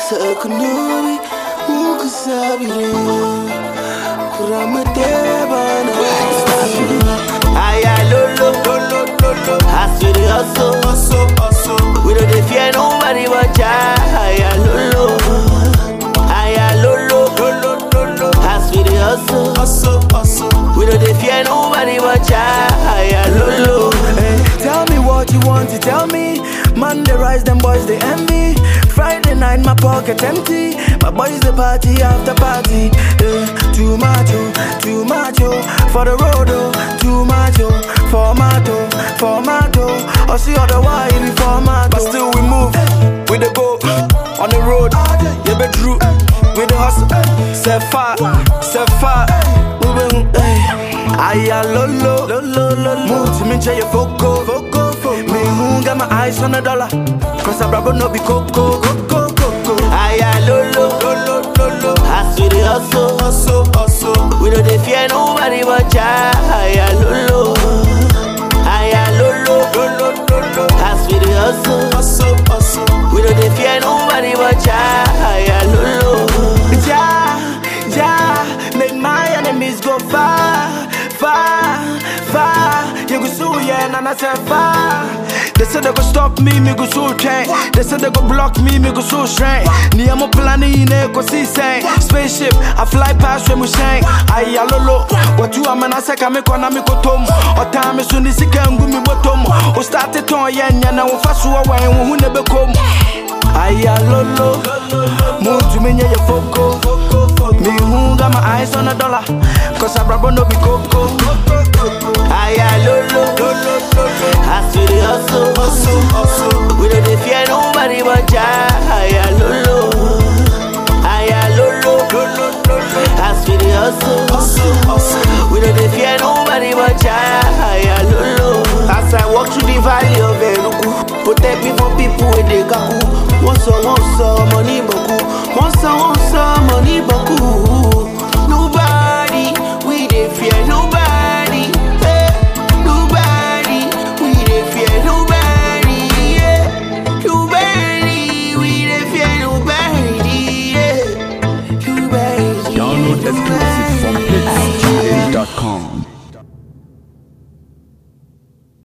Sakunuri, Mukasabiri, Kuramatebana. Aya lolo, lolo, lolo. Hasuri also. We don't fear nobody but ya. Aya lolo, lolo, lolo. Hasuri also. We don't fear nobody but ya. Aya lolo. Tell me what you want to tell me. Monday rise, them boys they envy. Friday night, my pocket empty. My boys the party after party. Too much, for the road, too much, formato. I see other wide in format, but still we move. We the go on the road. Yeah, be true. We the hustle. Set fire. Moving. Aya lolo. Move to me, your foco. Me who got my eyes on $1. Cause I brabo no be coco. Aya lolo. Hasuri also. We don't fear nobody but ya. Aya lolo. Hasuri also. We don't fear nobody but ya. Aya lolo. Ja, make my enemies go far. You go sue, yeah, and I said far. They said they go stop me go so train. They said they go block me go so strain. Ni amo planning go see saying spaceship, I fly past when we shine. Aya lolo, what you am na seka me kona me kotom. O time so ni sika ngu mi bottom. O start it on yen na wo fa so wa en hu ne be kom. Aya lolo, move to me your foco. Me who got my eyes on $1. Cause I brabo no be coco. Aya lolo. Hasuri also. We don't fear nobody but ya. Aya lolo. Hasuri also. We don't fear nobody but ya. Aya lolo. As I walk through the valley of Enugu, protect me from people with the gaku. Once money boku. Money boku.